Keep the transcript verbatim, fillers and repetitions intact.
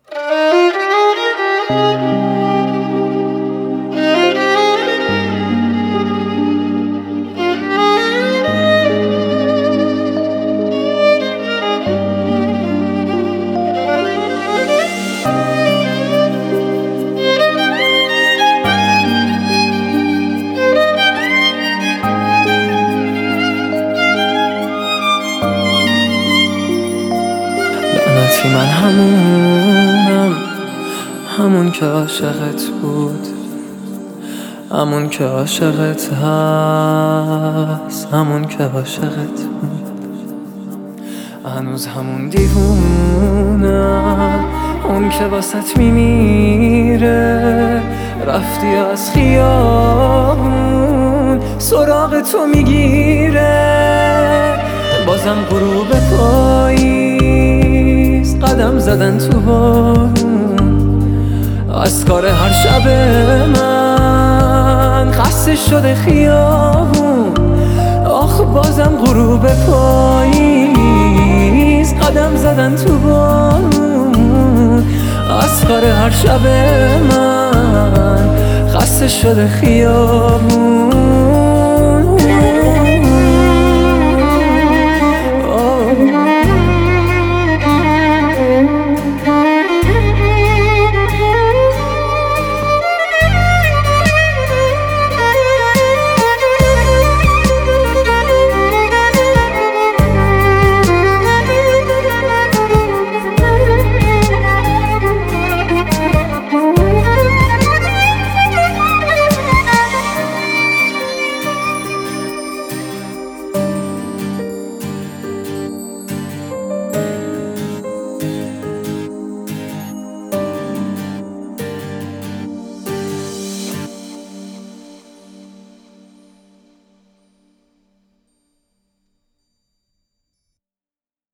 لعنتی من همونم، همون که عاشقت بود، همون که عاشقت هست، همون که عاشقت بود. هنوز همون دیوونم، اون که واسط میمیره. رفتی از خیابون سراغ تو میگیره. بازم غروب پاییز قدم زدن تو بارون. از کار هر شب من خسته شده خیابون. آخ بازم غروب پاییز قدم زدن تو بارون. از کار هر شب من خسته شده خیابون.